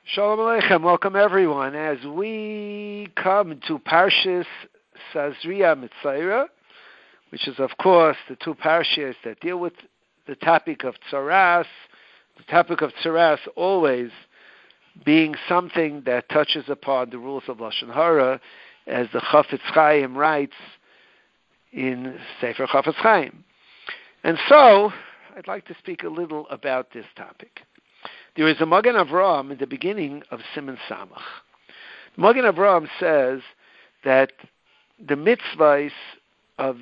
Shalom Aleichem, welcome everyone. As we come to Parshas Sazria Mitzayra, which is of course the two parshas that deal with the topic of tzaras, the topic of tzaras always being something that touches upon the rules of Lashon Hara, as the Chafetz Chaim writes in Sefer Chafetz Chaim. And so, I'd like to speak a little about this topic. There is a Magen Avraham in the beginning of Siman Samach. Magen Avraham says that the mitzvahs of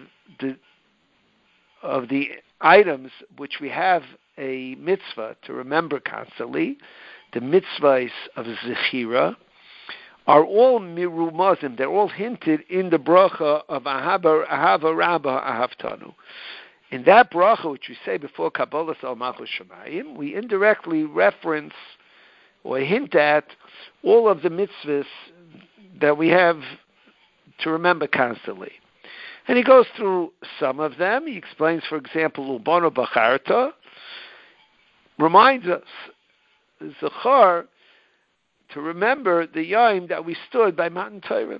the items which we have a mitzvah to remember constantly, the mitzvahs of Zechira, are all mirumazim. They're all hinted in the bracha of Ahava Rabbah Ahavtanu. In that bracha, which we say before Kabbalah Al Malchus Shemayim, we indirectly reference or hint at all of the mitzvahs that we have to remember constantly. And he goes through some of them. He explains, for example, Ubano Bacharta, reminds us, Zachar, to remember the Yom that we stood by Matan Torah.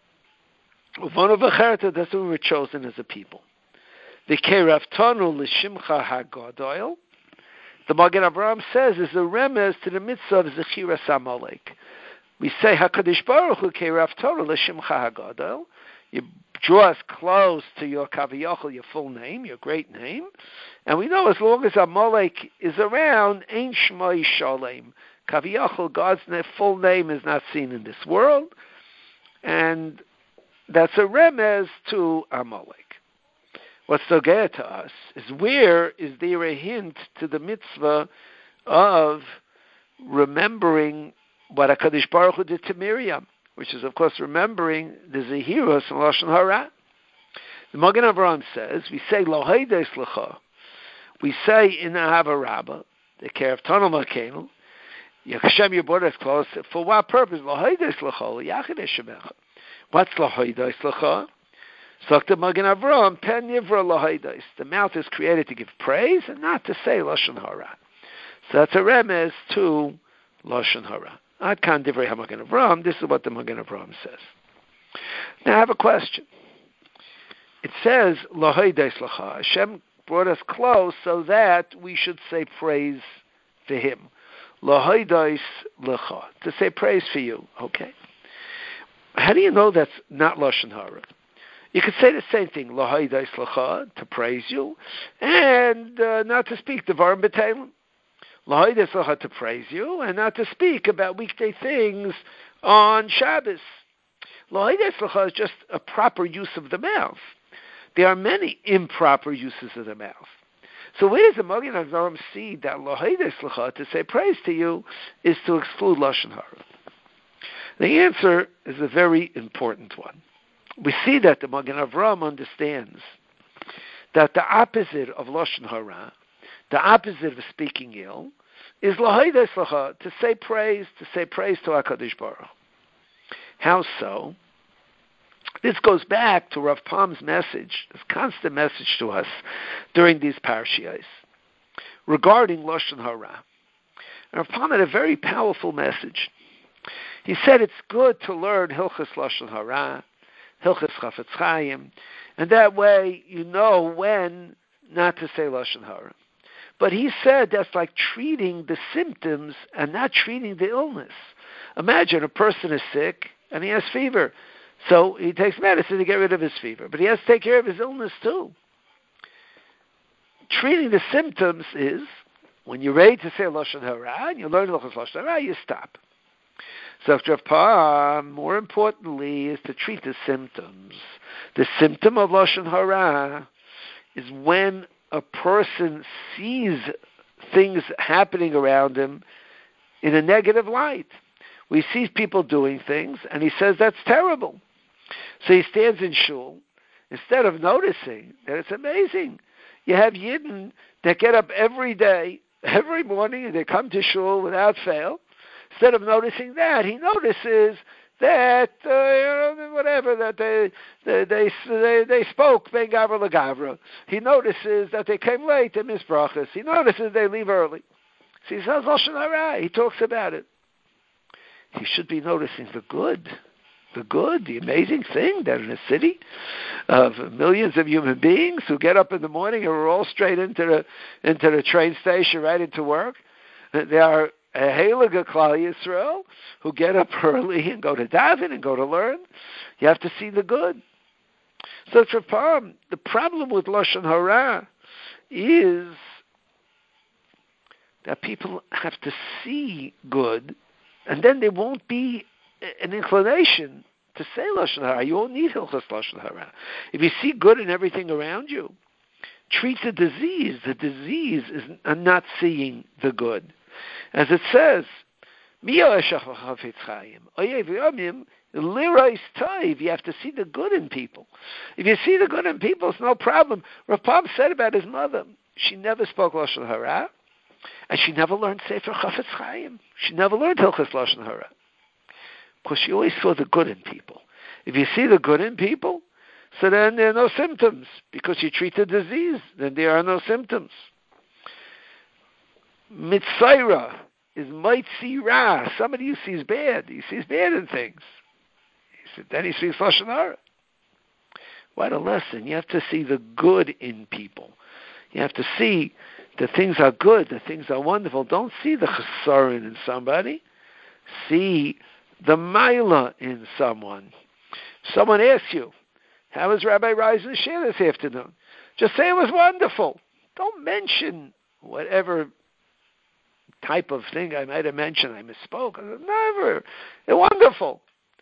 Ubano Bacharta, that's when we were chosen as a people. The Keraftanu l'shimcha hagadol, the Magen Avraham says, is a remez to the mitzvah of Zechira Samalek. We say Hakadosh Baruch Hu Keraftanu l'shimcha hagadol. You draw us close to your Kaviyachol, your full name, your great name, and we know as long as Amalek is around, Ein Shmai Shalem. Kaviyachol, God's full name, is not seen in this world, and that's a remez to Amalek. What's so good to us is, where is there a hint to the mitzvah of remembering what HaKadosh Baruch Hu did to Miriam, which is, of course, remembering the Zehiros and Lashon Hara. The Magen Avraham says, we say, Lo Heides Lecha. We say in Ahava Rabbah, the care of Tanel Makenu, Hashem, you brought us close. For what purpose? Lo Heides Lecha, Yachid Shemecha. What's Lo Heides Lecha? The Magen Avraham, Pen Yivra Lahaidos. The mouth is created to give praise and not to say Lashon Hara. So that's a remez to Lashon Hara. Ad kan divrei HaMagen Avraham. This is what the Magen Avraham says. Now I have a question. It says Lahaidos Lacha. Hashem brought us close so that we should say praise for Him. Lahaidos Lacha. To say praise for you. Okay. How do you know that's not Lashon Hara? You could say the same thing, Lahaidos Lacha, to praise you, and not to speak Devarim B'Teilim. Lahaidos Lacha, to praise you, and not to speak about weekday things on Shabbos. Lahaidos Lacha is just a proper use of the mouth. There are many improper uses of the mouth. So where does the Magen Avraham see that Lahaidos Lacha, to say praise to you, is to exclude Lashon Hara? The answer is a very important one. We see that the Magen Avraham understands that the opposite of Lashon Hara, the opposite of speaking ill, is Lahaidos Lacha, to say praise to HaKadosh Baruch. How so? This goes back to Rav Pam's message, his constant message to us during these parashiyos regarding Lashon Hara. And Rav Pam had a very powerful message. He said it's good to learn Hilchos Lashon Hara, Hilchos Chafetz Chaim, and that way you know when not to say Lashon Hara. But he said that's like treating the symptoms and not treating the illness. Imagine a person is sick and he has fever, so he takes medicine to get rid of his fever, but he has to take care of his illness too. Treating the symptoms is, when you're ready to say Lashon Hara and you learn Hilchos Lashon Hara, you stop. So Rav Pam, more importantly, is to treat the symptoms. The symptom of Lashon Hara is when a person sees things happening around him in a negative light. We see people doing things, and he says that's terrible. So he stands in shul. Instead of noticing that it's amazing, you have Yidden that get up every day, every morning, and they come to shul without fail. Instead of noticing that, he notices that whatever that they spoke ben gavra legavra. He notices that they came late and missed brachas. He notices they leave early. So he says Lashon Hara. He talks about it. You should be noticing the good, the amazing thing that in a city of millions of human beings who get up in the morning and are all straight into the train station, right into work. They are a heilige Klal Yisrael who get up early and go to daven and go to learn. You have to see the good. So it's the problem with Lashon Hara is that people have to see good, and then there won't be an inclination to say Lashon Hara. You won't need Hilchos Lashon Hara. If you see good in everything around you, treat the disease. The disease is not seeing the good. As it says, you have to see the good in people. If you see the good in people, it's no problem. Rav Pam said about his mother, she never spoke Lashon Hara, and she never learned Sefer Chafetz Chaim. She never learned Hilchos Lashon Hara, because she always saw the good in people. If you see the good in people, so then there are no symptoms, because you treat the disease, then there are no symptoms. Mitzaira is might see ra. Somebody who sees bad, he sees bad in things. Then he sees Lashon Hara. What a lesson. You have to see the good in people. You have to see the things are good, the things are wonderful. Don't see the chesaron in somebody. See the maila in someone. Someone asks you, how was Rabbi Reisen's share this afternoon? Just say it was wonderful. Don't mention whatever type of thing I might have mentioned. I misspoke. Never. They're wonderful.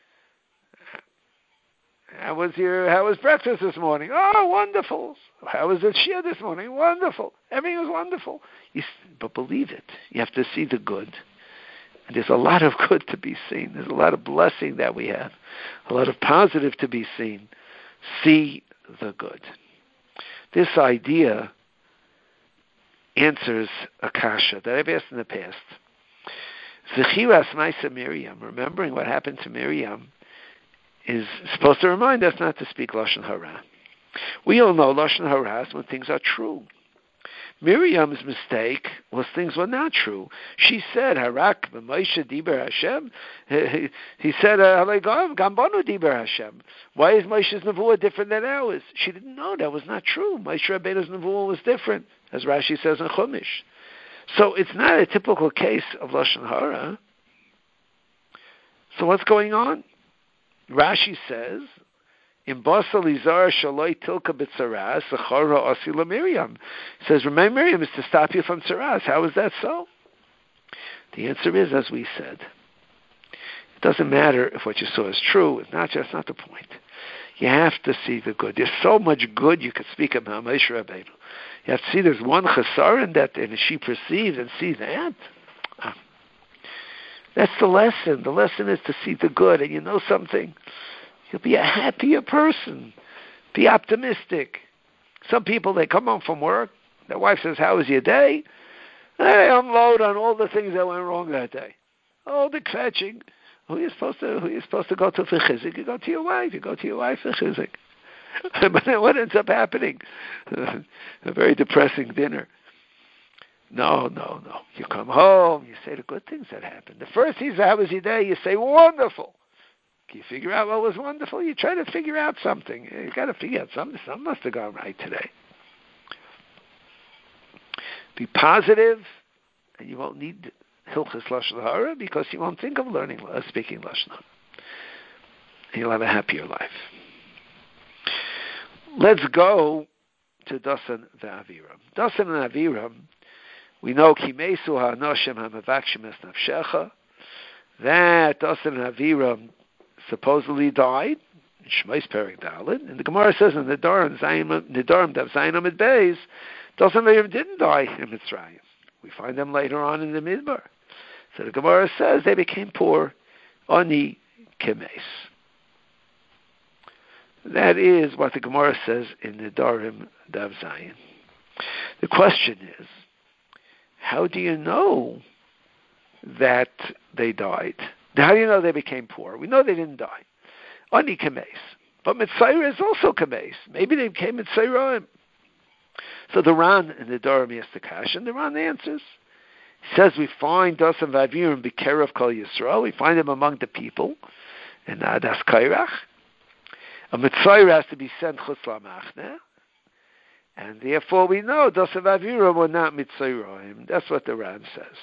How was breakfast this morning? Oh, wonderful. How was the shir this morning? Wonderful. Everything was wonderful. But believe it. You have to see the good. And there's a lot of good to be seen. There's a lot of blessing that we have. A lot of positive to be seen. See the good. This idea answers a kasha that I've asked in the past. Zechiras Maisa Miriam, remembering what happened to Miriam, is supposed to remind us not to speak Lashon Hara. We all know Lashon Hara is when things are true. Miriam's mistake was things were not true. She said, Harak b'Moshe diber Hashem. He said, Gambanu diber Hashem. Why is Moshe's nevuah different than ours? She didn't know that was not true. Moshe Rabbeinu's nevuah was different, as Rashi says in Chumash. So it's not a typical case of Lashon Hara. So what's going on? Rashi says, in Basal Izar Shaloi Tilka B'Tzaras, Zechara Asila Miriam. Says, remind Miriam is to stop you from Tzaras. How is that so? The answer is, as we said, it doesn't matter if what you saw is true. It's not the point. You have to see the good. There's so much good you could speak about Moshe Rabbeinu. You have to see there's one chasar in that, and she perceived and see that. That's the lesson. The lesson is to see the good, and you know something? You'll be a happier person. Be optimistic. Some people, they come home from work, their wife says, how was your day? They unload on all the things that went wrong that day. Oh, the kvetching. Who are you supposed to go to for chizik? You go to your wife. You go to your wife for chizik. But then what ends up happening? A very depressing dinner. No. You come home, you say the good things that happened. The first he says, how was your day? You say, wonderful. Can you figure out what was wonderful? You try to figure out something. You got to figure out something. Something must have gone right today. Be positive, and you won't need Hilchos Lashon Hara because you won't think of speaking Lashon Hara. And you'll have a happier life. Let's go to Dasan ve'Aviram. Dasan and Aviram, we know Kimesu ha'anoshim ha'mavakshim es nafshecha. That Dasan and Aviram supposedly died in Shmos Perek Daled, and the Gemara says in Nidarim Dav Zayin Amid Beis, Dasan and Aviram didn't die in Mitzrayim. We find them later on in the Midbar. So the Gemara says they became poor, ani kemes. That is what the Gemara says in Nidarim Dav Zayin. The question is, how do you know that they died? How do you know they became poor? We know they didn't die. Ani kemes. But Mitzrayim is also kemes. Maybe they became Mitzrayim. So the Ran in the Nidarim asks the Kash, and the Ran answers. He says we find Dasan Vavirim B'Kerev Kol Yisrael. We find them among the people. And Das Kairach. A Mitzvah has to be sent Chutz LaMachne. And therefore we know Dasan Vavirim were not Mitzvahim. That's what the Ran says.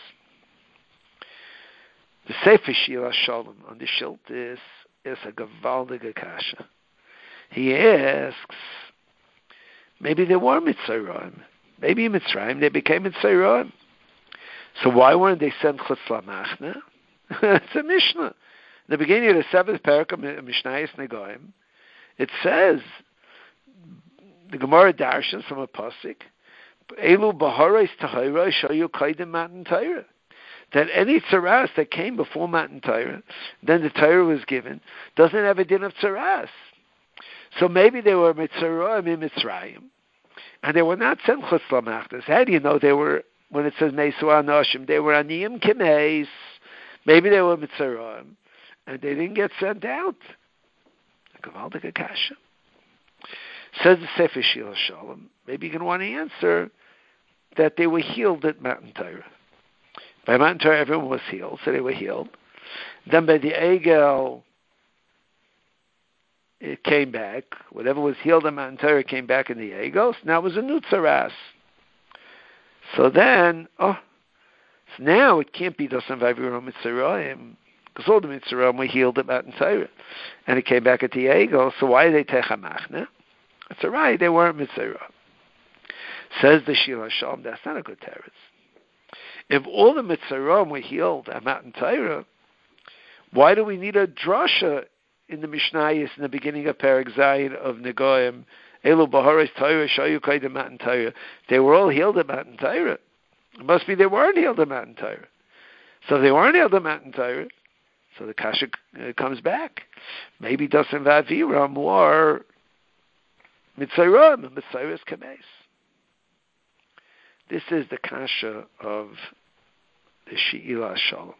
The Sefer Shir Shalom on the Schilt is a Gavaldige Kasha. He asks, maybe they were Mitzvahim. Maybe in Mitzrayim they became Mitzvahim. So why weren't they sent Chutz LaMachne? It's a Mishnah. In the beginning of the 7th parak of Mishnayos Negoim, it says, the Gemara Darshan from a pasuk, Elu Baharais Tahira Shayu Kaidim Matan Torah. That any tzaras that came before Matan Torah, then the Torah was given, doesn't have a din of tzaras. So maybe they were Mitzrayim in Mitzrayim, and they were not sent Chutz LaMachne. How do you know they were? When it says Meisu Anoshim, they were Aniyim Kimeis. Maybe they were Mitzrayim, and they didn't get sent out. Gavaldige Kasha. Says the Sefer Shir Shalom. Maybe you can want to answer that they were healed at Matan Torah. By Matan Torah, everyone was healed, so they were healed. Then by the Egel, it came back. Whatever was healed at Matan Torah came back in the Egel. So now it was a new tzaras. So then, so now it can't be Dasan Vavirim Mitzrayim, because all the Mitzrayim were healed at Matan Torah, and it came back at the Egel. So why are they Techamachne? That's all right. They weren't Mitzrayim. Says the Shir Shalom. That's not a good teretz. If all the Mitzrayim were healed at Matan Torah, why do we need a drasha in the Mishnayos in the beginning of Perek Zayin of Negoim? Elu Baharis Torah Shayu Kaidim Matan Torah. They were all healed at Matan Torah. It must be they weren't healed at Matan Torah. So if they weren't healed at Matan Torah, so the kasha comes back. Maybe Dasan Vavirim were Mitzrayim and Mitzrayim Kameis. This is the kasha of the She'ilah Shalom.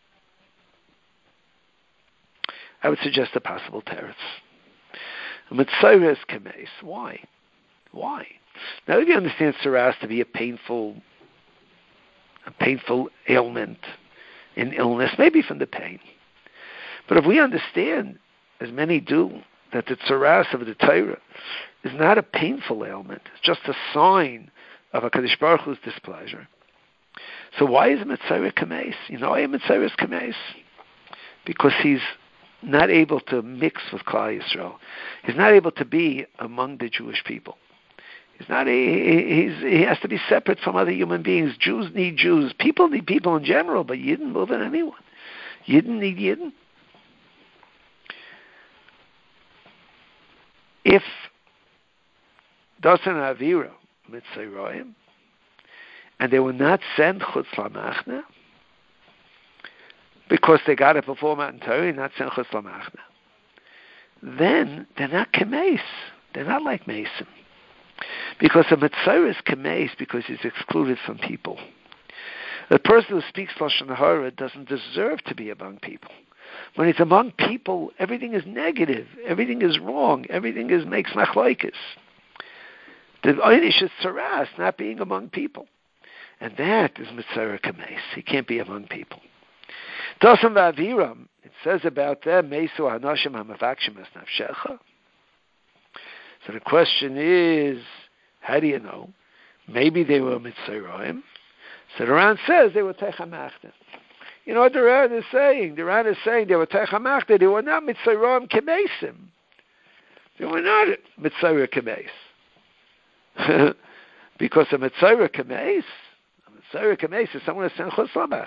I would suggest a possible teretz. Mitzvah Kameis. Why? Now, if you understand tzaras to be a painful ailment, an illness, maybe from the pain. But if we understand, as many do, that the tzaras of the Torah is not a painful ailment, it's just a sign of HaKadosh Baruch Hu's displeasure. So why is Mitzvah Kameis? You know why Mitzvah Kameis? Because he's not able to mix with Klal Yisrael. He's not able to be among the Jewish people. He has to be separate from other human beings. Jews need Jews. People need people in general, but Yidden more than anyone. Yidden need Yidden. If Dasan Avira Mitzrayim, and they were not sent Chutz LaMachne, because they got it before Matan Torah, not sent Chutz LaMachne, then they're not Kameis. They're not like Mason. Because a Mitzvah is Kameis because he's excluded from people. The person who speaks Lashon Hara doesn't deserve to be among people. When he's among people, everything is negative, everything is wrong, everything makes machlokes. The Einish is tzaras, not being among people. And that is Mitzvah Kameis. He can't be among people. Dasan Vaviram, it says about them, Meisu Hanoshim HaMavakshim Es Nafshecha. So the question is, how do you know? Maybe they were Mitzrayim. So the Ran says they were Techamachne. You know what the Ran is saying? The Ran is saying they were Techamachne. They were not Mitzrayim Kameisim. They were not Mitzrayim Kameis. Because a Mitzrayim Kameis is someone who sent Chutz LaMachne.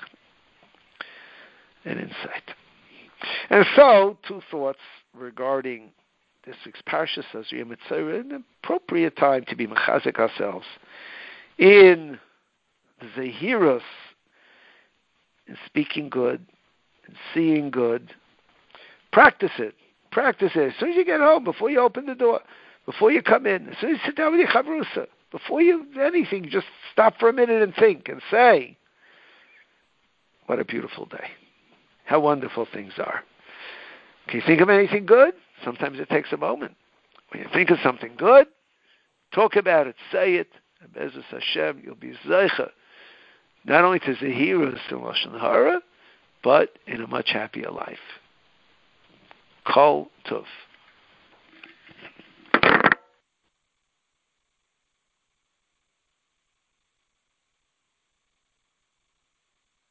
An insight. And so, two thoughts regarding this week's Parsha says Yom Mitzvah, an appropriate time to be mechazik ourselves in Zehirus, in speaking good, in seeing good. Practice it. As soon as you get home, before you open the door, before you come in, as soon as you sit down with your chavrusa, before you do anything, just stop for a minute and think and say, what a beautiful day. How wonderful things are. Can you think of anything good? Sometimes it takes a moment. When you think of something good, talk about it, say it. And Be'ezus Hashem, you'll be zeicha, not only to Zehirus and Lashon Hara, but in a much happier life. Kol Tov.